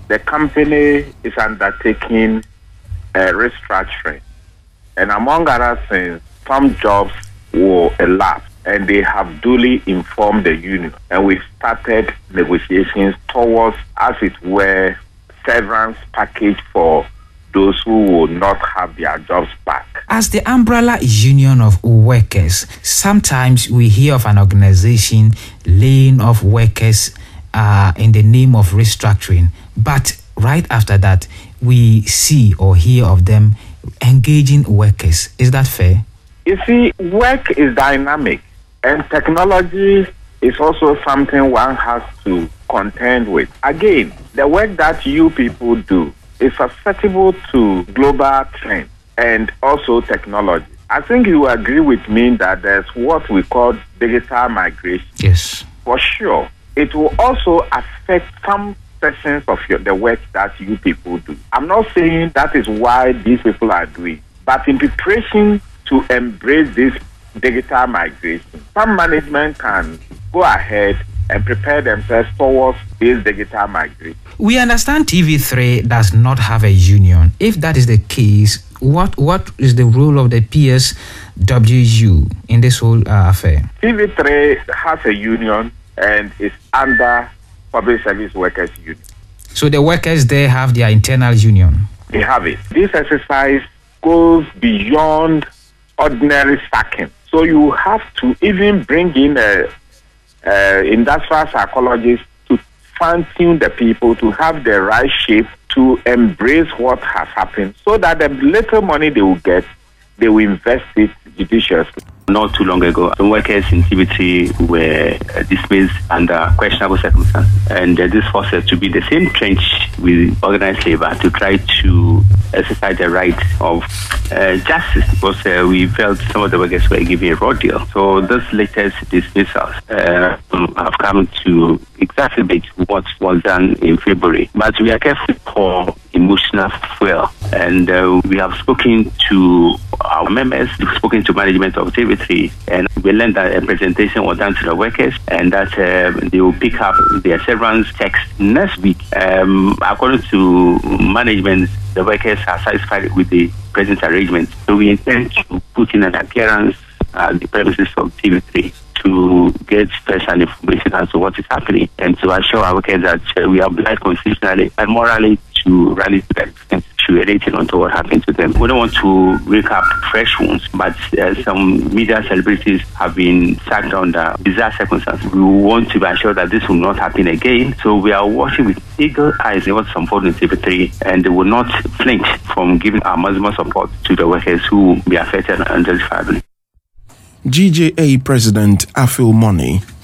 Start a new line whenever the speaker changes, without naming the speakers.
the company is undertaking restructuring. And among other things, some jobs will elapse, and they have duly informed the union. And we started negotiations towards, as it were, severance package for those who will not have their jobs back.
As the umbrella union of workers, sometimes we hear of an organization laying off workers in the name of restructuring. But right after that, we see or hear of them engaging workers. Is that fair?
You see, work is dynamic, and technology is also something one has to contend with. Again, the work that you people do is susceptible to global trends and also technology. I think you agree with me that there's what we call digital migration.
Yes.
For sure. It will also affect some sections of the work that you people do. I'm not saying that is why these people are doing, but in preparation to embrace this digital migration, some management can go ahead and prepare themselves towards this digital migration.
We understand TV3 does not have a union. If that is the case, what is the role of the PSWU in this whole affair?
TV3 has a union and is under Public Service Workers Union.
So the workers there have their internal union? They
have it. This exercise goes beyond ordinary sacking. So you have to even bring in industrial psychologists to fine-tune the people to have the right shape to embrace what has happened, so that the little money they will get, they will invest it judiciously.
Not too long ago, the workers in TBT were dismissed under questionable circumstances, and this forced us to be the same trench with organized labor to try to exercise the right of justice, because we felt some of the workers were given a raw deal. So this latest dismissals have come to exacerbate what was done in February. But we are careful for emotional fuel, and we have spoken to our members, we've spoken to management of TV3, and we learned that a presentation was done to the workers, and that they will pick up their severance checks next week. According to management, the workers are satisfied with the present arrangement. So we intend to put in an appearance at the premises of TV3 to get special information as to what is happening, and to assure our workers that we are obliged constitutionally and morally to rally to that extent, to relate onto what happened to them. We don't want to wake up fresh wounds, but some media celebrities have been sacked under bizarre circumstances. We want to be assured that this will not happen again. So we are watching with eagle eyes what's unfolding in TV3, and they will not flinch from giving our maximum support to the workers who will be affected unjustifiably.
GJA President Afil Money